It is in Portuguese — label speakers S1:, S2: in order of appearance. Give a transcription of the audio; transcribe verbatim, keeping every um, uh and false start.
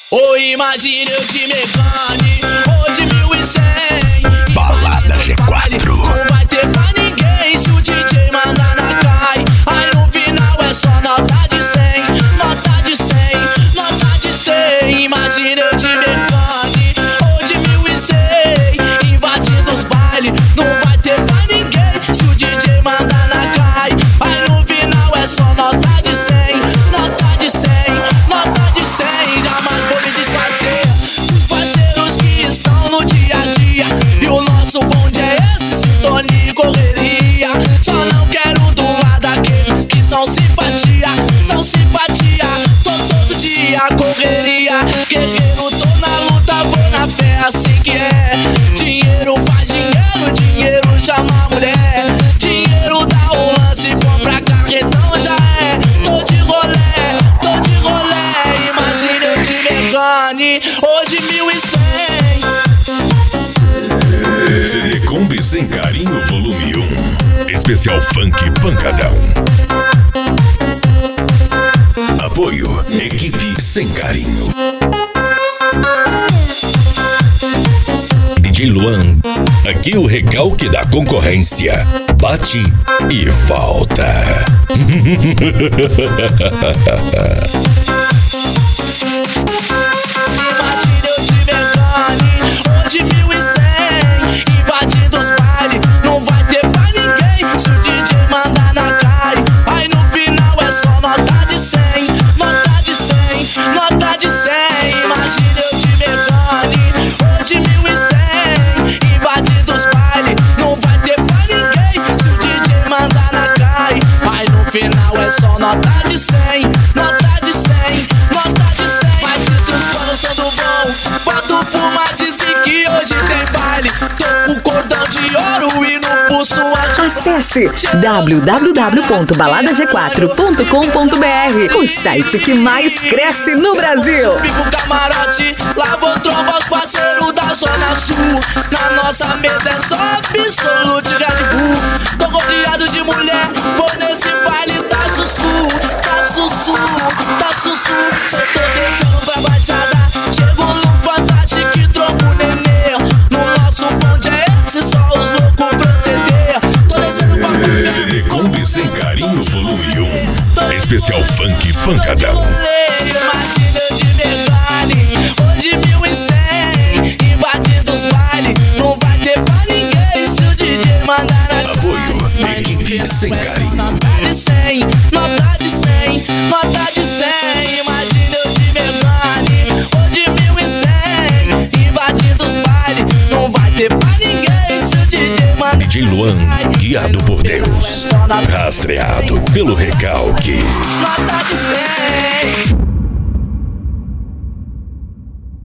S1: Ou imagina eu de Mecane, ou de mil e cem.
S2: Balada G quatro.
S1: Não vai ter pra ninguém se o D J mandar na cai. Aí no final é só nota de cem, nota de cem, nota de cem. Imagina eu de Mecane, ou de mil e cem. Invadindo os bailes, não vai ter pra ninguém se o D J mandar na cai. Aí no final é só nota de cem, nota de cem, nota de cem. Jamais vou me desfazer dos parceiros que estão no dia a dia. E o nosso bonde é esse, sintonia e correria. Só não quero do lado daquele que são simpatia, são simpatia. Tô todo dia correria, guerreiro, tô na luta, vou na fé, assim que é. Dinheiro faz dinheiro, dinheiro chama mulher. Dinheiro dá um lance, compra carretão, já é. Tô de rolé, tô de rolé. Imagina eu de Mecane, ou de mil e cem.
S2: C D Kombi Sem Carinho Volume um. Especial Funk Pancadão. Apoio Equipe Sem Carinho. D J Luan, aqui o recalque da concorrência. Bate e volta.
S1: Imagina eu de Mecane, ou de mil e cem. Invadindo os bailes, não vai ter pra ninguém se o D J mandar na cai. Aí no final é só nota de cem, nota de cem, nota de cem. Imagina eu de Mecane, ou de mil e cem. Invadindo os bailes, não vai ter pra ninguém se o D J mandar na cai. Aí no final é só nota de cem, nota de cem, nota de cem. Mas isso quando eu sou do bom, boto por uma disque que hoje tem baile. Tô com cordão de ouro e no pulso ativo.
S3: Acesse w w w ponto balada g quatro ponto com ponto b r, o site que mais cresce no Brasil.
S1: Pico camarote, lá vou trombar os parceiros da Zona Sul. Na nossa mesa é só absolute Red Bull. Tô rodeado de mulher, vou nesse baile tá sussu, tá sussu, tá sussu. Se eu tô descendo pra baixada, chego no Fantástico e troco o nenê. No nosso bonde é esse, só os loucos proceder. Tô descendo pra baixada.
S2: C D Kombi Sem Carinho Volume um. Especial Funk Pancadão.
S1: Imagina eu de Mecane, ou de mil e cem. Invadindo os bailes, não vai ter pra ninguém se o D J mandar na
S2: Apoio Equipe Sem Carinho.
S1: nota de cem, nota de cem, nota de cem. Imagina eu de Mecane, ou de mil e cem. Invadindo os bailes, não vai ter pra ninguém se o D J mandar.
S2: D J Luan, guiado por Deus, rastreado pelo recalque.
S1: Nota